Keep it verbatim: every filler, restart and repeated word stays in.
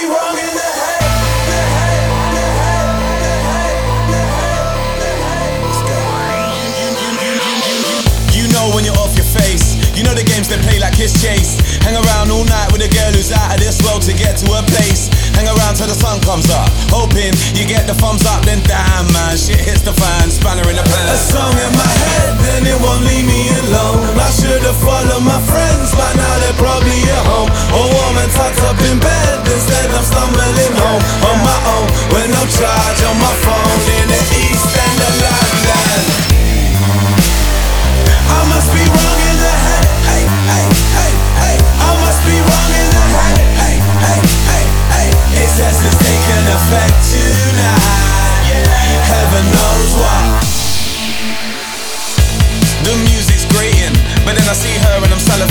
wrong in the head. You know when you're off your face. You know the games they play like Kiss Chase. Hang around all night with a girl who's out of this world to get to her place. Hang around till the sun comes up, hoping you get the thumbs up. Then damn man, shit hits the fan, spanner in the pan. A song in my head, then it won't leave me alone. I should've followed my friends, but now